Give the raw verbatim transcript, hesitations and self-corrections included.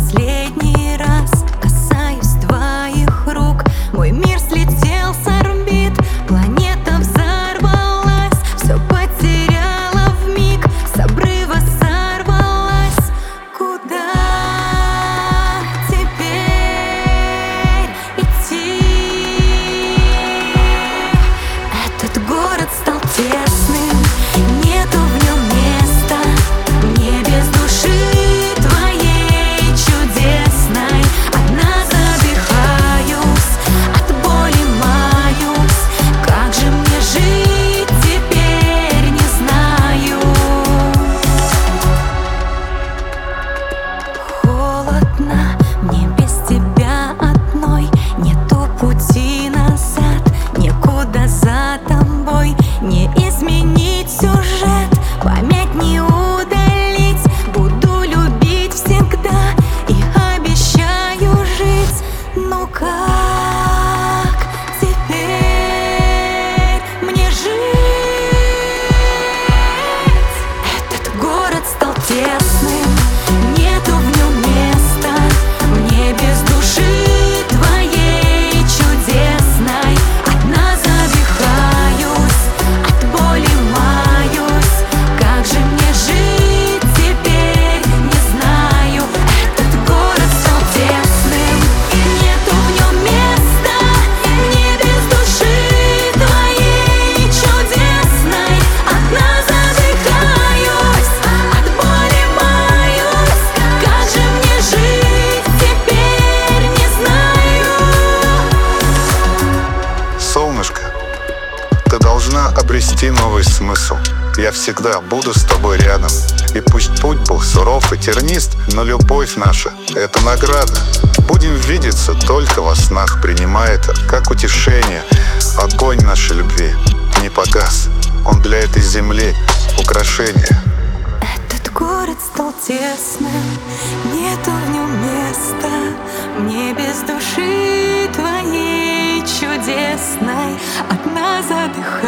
последний раз касаюсь твоих рук. Мой мир слетел с орбит, планета взорвалась, все потеряла вмиг, с обрыва сорвалась. Куда теперь идти? Этот город стал тесным, нету в нем места мне без души твоей чудесной. Одна задыхаюсь, от боли маюсь. Как же мне жить теперь, не знаю. Холодно мне без тебя одной, нету пути назад, некуда за тобой. Не изменить сюжет, память не удалить. Буду любить всегда и обещаю жить. Ну как теперь мне жить? Этот город стал тесным, нету в нем места мне без души твоей чудесной. Одна задыхаюсь, от боли маюсь. Как же мне жить теперь, не знаю. Этот город стал тесным, нету в нем места мне без души твоей чудесной. Одна задыхаюсь, от боли маюсь. Как же мне жить теперь, не знаю. Солнышко, ты должна обрести новый смысл. Я всегда буду с тобой рядом. И пусть путь был суров и тернист, но любовь наша — это награда. Будем видеться только во снах, принимая это как утешение. Огонь нашей любви не погас, он для этой земли украшение. Этот город стал тесным, нету в нем места мне без души твоей чудесной. Одна задыхаюсь,